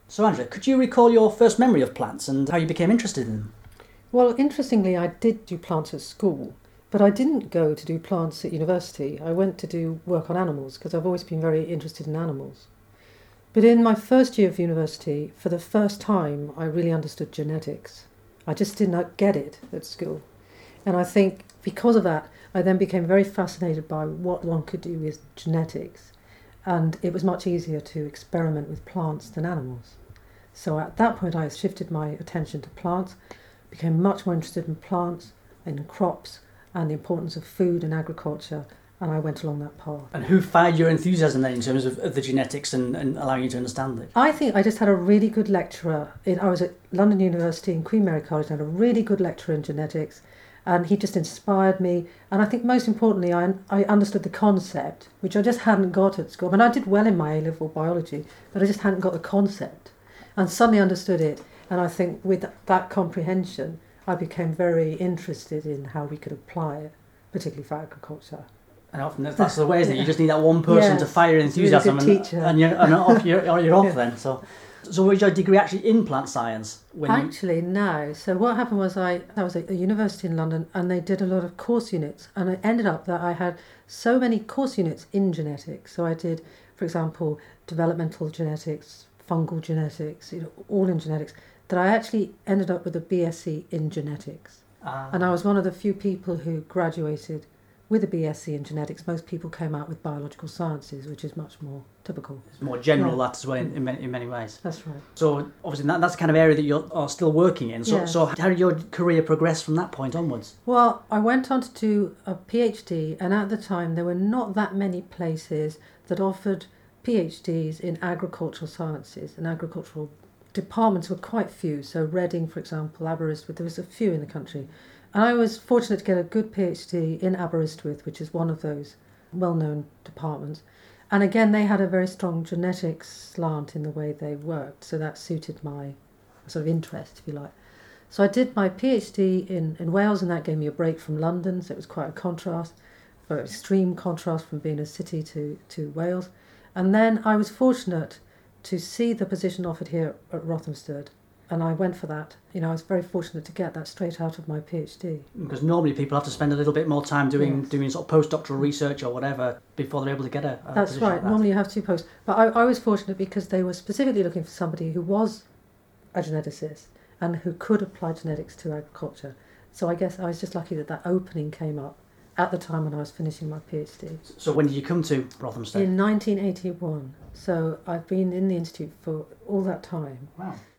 So Angela, could you recall your first memory of plants and how you became interested in them? Well, interestingly, I did do plants at school, but I didn't go to do plants at university. I went to do work on animals because I've always been very interested in animals. But in my first year of university, for the first time, I really understood genetics. I just did not get it at school. And I think because of that, I then became very fascinated by what one could do with genetics. And it was much easier to experiment with plants than animals. So at that point, I shifted my attention to plants, became much more interested in plants, in crops, and the importance of food and agriculture, and I went along that path. And who fired your enthusiasm then in terms of the genetics and allowing you to understand it? I think I just had a really good lecturer. I was at London University in Queen Mary College and had a really good lecturer in genetics, and he just inspired me. And I think most importantly, I understood the concept, which I just hadn't got at school. I mean, I did well in my A-level biology, but I just hadn't got the concept. And suddenly understood it, and I think with that comprehension, I became very interested in how we could apply it, particularly for agriculture. And often that's the way, isn't it? You just need that one person to fire your enthusiasm, really teacher. and you're off then. So was your degree actually in plant science? No. So what happened was I was at a university in London, and they did a lot of course units, and it ended up that I had so many course units in genetics. So I did, for example, developmental genetics, fungal genetics, all in genetics, that I actually ended up with a BSc in genetics. And I was one of the few people who graduated with a BSc in genetics. Most people came out with biological sciences, which is much more typical. It's more general, that as well, in many ways. That's right. So obviously that's the kind of area that you are still working in. So how did your career progress from that point onwards? Well, I went on to do a PhD, and at the time there were not that many places that offered PhDs in agricultural sciences, and agricultural departments were quite few. So Reading, for example, Aberystwyth, there was a few in the country. And I was fortunate to get a good PhD in Aberystwyth, which is one of those well-known departments. And again, they had a very strong genetics slant in the way they worked, so that suited my sort of interest, if you like. So I did my PhD in Wales, and that gave me a break from London, so it was quite a contrast, a very extreme contrast from being a city to Wales. And then I was fortunate to see the position offered here at Rothamsted, and I went for that. I was very fortunate to get that straight out of my PhD. Because normally people have to spend a little bit more time doing sort of postdoctoral research or whatever before they're able to get a That's position right. like that. Normally you have to post. But I was fortunate because they were specifically looking for somebody who was a geneticist and who could apply genetics to agriculture. So I guess I was just lucky that opening came up at the time when I was finishing my PhD. So when did you come to Rothamsted? In 1981. So I've been in the institute for all that time. Wow.